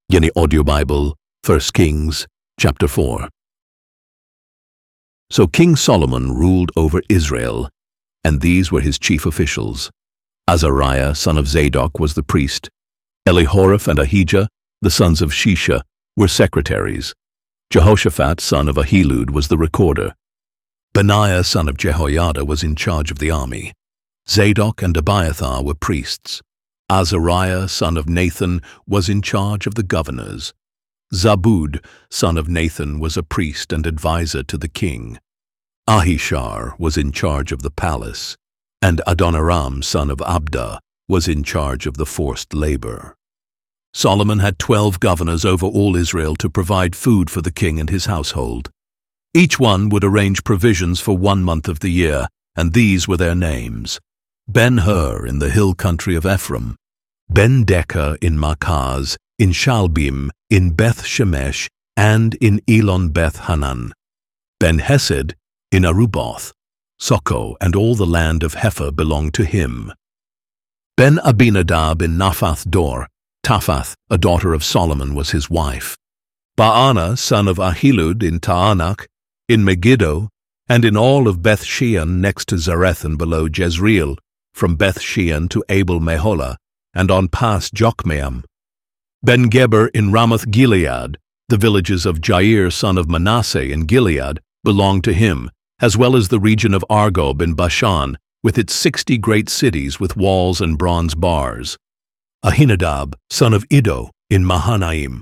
Yani Audio Bible, 1 Kings, chapter 4. So King Solomon ruled over Israel, and these were his chief officials. Azariah, son of Zadok, was the priest. Elihoreph and Ahijah, the sons of Shisha, were secretaries. Jehoshaphat, son of Ahilud, was the recorder. Benaiah, son of Jehoiada, was in charge of the army. Zadok and Abiathar were priests. Azariah, son of Nathan, was in charge of the governors. Zabud, son of Nathan, was a priest and advisor to the king. Ahishar was in charge of the palace, and Adoniram, son of Abda, was in charge of the forced labor. Solomon had 12 governors over all Israel to provide food for the king and his household. Each one would arrange provisions for 1 month of the year, and these were their names: Ben-Hur in the hill country of Ephraim, Ben-Decker in Makaz, in Shalbim, in Beth-Shemesh, and in Elon-Beth-Hanan, Ben-Hesed in Aruboth, Soko and all the land of Hepher belonged to him. Ben-Abinadab in Naphath Dor, Taphath, a daughter of Solomon, was his wife. Baana, son of Ahilud in Taanach, in Megiddo, and in all of Beth-Shean next to Zarethan below Jezreel, from Beth-Shean to Abel-Meholah, and on past Jokmeam. Ben-Geber in Ramoth-Gilead, the villages of Jair, son of Manasseh in Gilead, belonged to him, as well as the region of Argob in Bashan, with its 60 great cities with walls and bronze bars. Ahinadab, son of Iddo, in Mahanaim.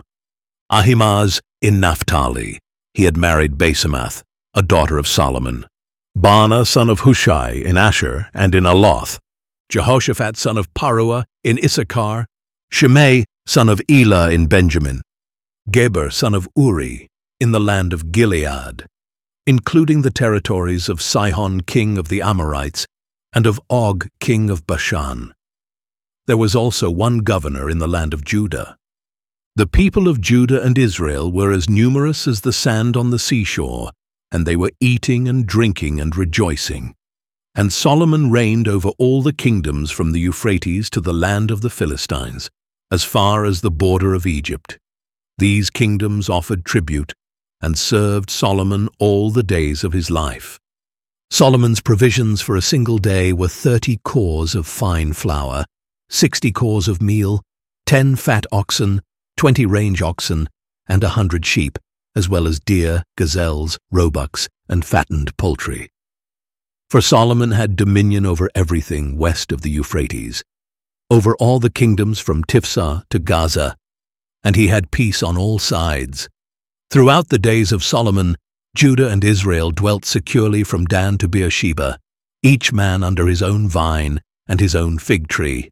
Ahimaaz in Naphtali. He had married Basemath, a daughter of Solomon. Baana, son of Hushai, in Asher and in Aloth. Jehoshaphat, son of Paruah, in Issachar. Shimei, son of Elah, in Benjamin. Geber, son of Uri, in the land of Gilead, including the territories of Sihon, king of the Amorites, and of Og, king of Bashan. There was also one governor in the land of Judah. The people of Judah and Israel were as numerous as the sand on the seashore, and they were eating and drinking and rejoicing. And Solomon reigned over all the kingdoms from the Euphrates to the land of the Philistines, as far as the border of Egypt. These kingdoms offered tribute and served Solomon all the days of his life. Solomon's provisions for a single day were 30 cors of fine flour, 60 cors of meal, 10 fat oxen, 20 range oxen, and 100 sheep, as well as deer, gazelles, roebucks, and fattened poultry. For Solomon had dominion over everything west of the Euphrates, over all the kingdoms from Tiphsah to Gaza, and he had peace on all sides. Throughout the days of Solomon, Judah and Israel dwelt securely from Dan to Beersheba, each man under his own vine and his own fig tree.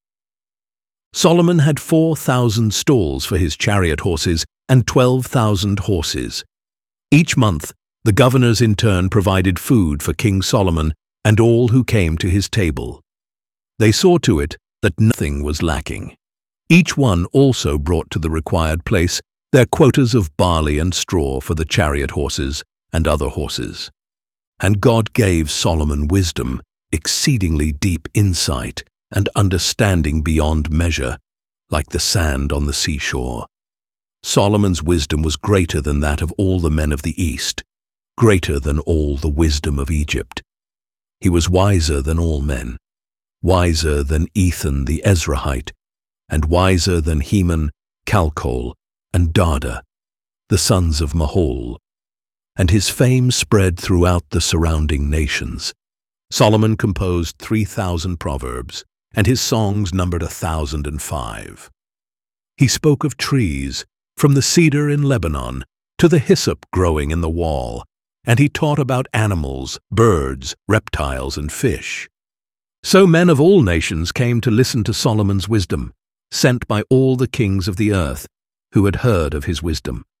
Solomon had 4,000 stalls for his chariot horses and 12,000 horses. Each month, the governors in turn provided food for King Solomon and all who came to his table. They saw to it that nothing was lacking. Each one also brought to the required place their quotas of barley and straw for the chariot horses and other horses. And God gave Solomon wisdom, exceedingly deep insight, and understanding beyond measure, like the sand on the seashore. Solomon's wisdom was greater than that of all the men of the East, greater than all the wisdom of Egypt. He was wiser than all men, wiser than Ethan the Ezrahite, and wiser than Heman, Calcol, and Darda, the sons of Mahol. And his fame spread throughout the surrounding nations. Solomon composed 3,000 proverbs, and his songs numbered 1,005. He spoke of trees, from the cedar in Lebanon to the hyssop growing in the wall, and he taught about animals, birds, reptiles, and fish. So men of all nations came to listen to Solomon's wisdom, sent by all the kings of the earth, who had heard of his wisdom.